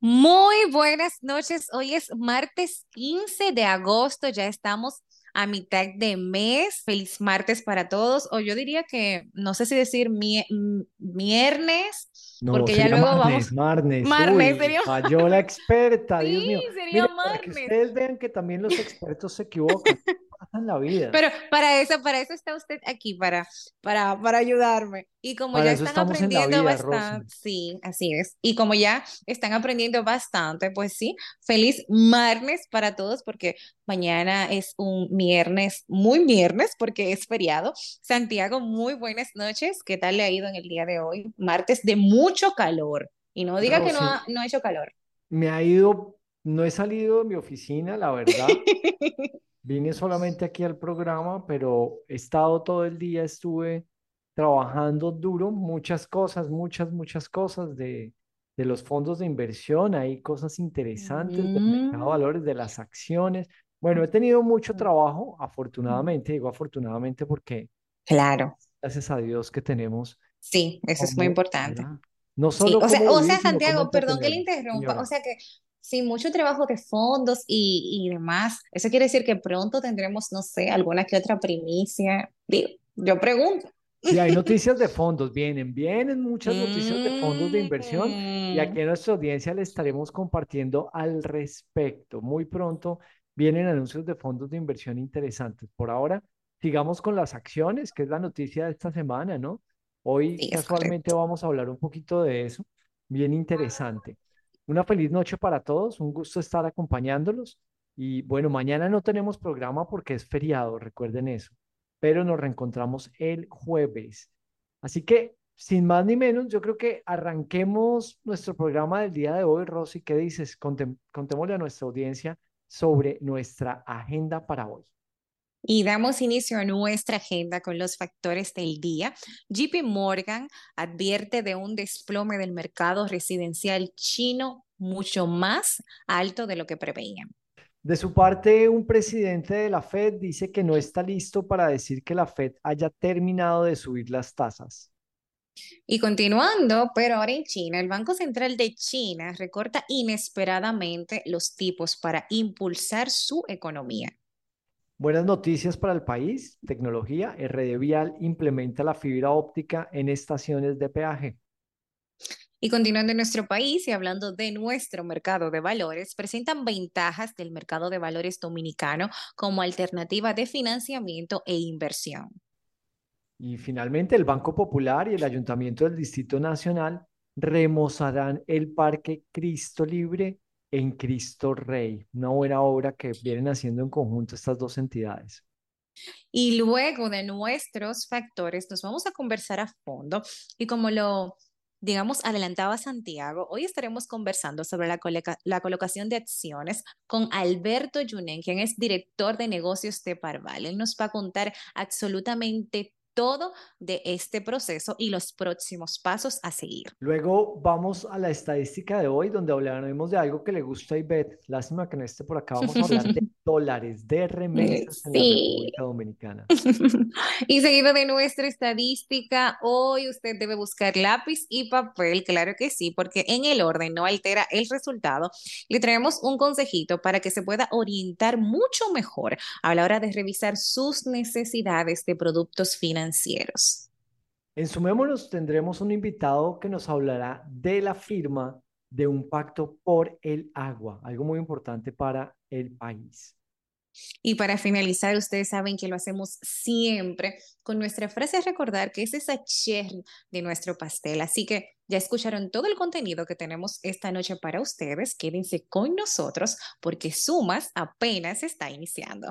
Muy buenas noches. Hoy es martes 15 de agosto. Ya estamos a mitad de mes. Feliz martes para todos. O yo diría que, no sé si decir viernes, No, porque ya sería luego Marnes, vamos. Marnes. Martes Uy, sería falló la martes. experta, Sí, Dios mío. sería Mire, para que martes. ustedes vean que también los expertos se equivocan. Pasa en la vida. Pero para eso está usted aquí, para ayudarme. Y como Para ya eso están estamos en la aprendiendo vida, Rosy. bastante, sí, así es. Y como ya están aprendiendo bastante, pues sí, feliz martes para todos, porque mañana es un viernes, muy viernes, porque es feriado. Santiago, muy buenas noches. ¿Qué tal le ha ido en el día de hoy? Martes de mucho calor. Y no diga que Rosy, no ha hecho calor. me ha ido, no he salido de mi oficina, la verdad. Vine solamente aquí al programa, pero he estado todo el día, estuve trabajando duro, muchas cosas, muchas cosas de los fondos de inversión, hay cosas interesantes del mercado de Mm. valores, de las acciones. Bueno, he tenido mucho trabajo, afortunadamente, digo afortunadamente porque Claro, gracias a Dios que tenemos sí, eso es muy cómo, importante. ¿verdad? No Sí, solo o sea, cómo o vivir, sea, sino cómo Santiago, perdón que le entretenernos. interrumpa, o Señora. sea que sin mucho trabajo de fondos y demás, eso quiere decir que pronto tendremos, no sé, alguna que otra primicia. Digo, yo pregunto. Sí, hay noticias de fondos, vienen muchas noticias de fondos de inversión y Mm, aquí a nuestra audiencia le estaremos compartiendo al respecto. Muy pronto vienen anuncios de fondos de inversión interesantes. Por ahora, sigamos con las acciones, que es la noticia de esta semana, ¿no? Hoy sí, es casualmente correcto. vamos a hablar un poquito de eso, bien interesante. Una feliz noche para todos, un gusto estar acompañándolos y bueno, mañana no tenemos programa porque es feriado, recuerden eso, pero nos reencontramos el jueves. Así que, sin más ni menos, yo creo que arranquemos nuestro programa del día de hoy, Rosy. ¿Qué dices? Contémosle a nuestra audiencia sobre nuestra agenda para hoy. Y damos inicio a nuestra agenda con los factores del día. JP Morgan advierte de un desplome del mercado residencial chino mucho más alto de lo que preveían. De su parte, un presidente de la Fed dice que no está listo para decir que la Fed haya terminado de subir las tasas. Y continuando, pero ahora en China, el Banco Central de China recorta inesperadamente los tipos para impulsar su economía. Buenas noticias para el país. Tecnología. RD Vial implementa la fibra óptica en estaciones de peaje. Y continuando en nuestro país y hablando de nuestro mercado de valores, presentan ventajas del mercado de valores dominicano como alternativa de financiamiento e inversión. Y finalmente, el Banco Popular y el Ayuntamiento del Distrito Nacional remozarán el Parque Cristo Libre en Cristo Rey, una buena obra que vienen haciendo en conjunto estas dos entidades. Y luego de nuestros factores, nos vamos a conversar a fondo y como lo, digamos, adelantaba Santiago, hoy estaremos conversando sobre la colocación de acciones con Alberto Yunen, quien es director de negocios de Parval. Él nos va a contar absolutamente todo de este proceso y los próximos pasos a seguir. Luego vamos a la estadística de hoy, donde hablaremos de algo que le gusta a Ivette. Lástima que no esté por acá. Vamos a hablar de dólares, de remesas en la Sí. República Dominicana. Y seguido de nuestra estadística, hoy usted debe buscar lápiz y papel, claro que sí, porque en el orden no altera el resultado. Le traemos un consejito para que se pueda orientar mucho mejor a la hora de revisar sus necesidades de productos financieros. En Sumémonos tendremos un invitado que nos hablará de la firma de un pacto por el agua, algo muy importante para el país. Y para finalizar, ustedes saben que lo hacemos siempre con nuestra frase a recordar que es esa cherry de nuestro pastel. Así que ya escucharon todo el contenido que tenemos esta noche para ustedes. Quédense con nosotros porque Sumas apenas está iniciando.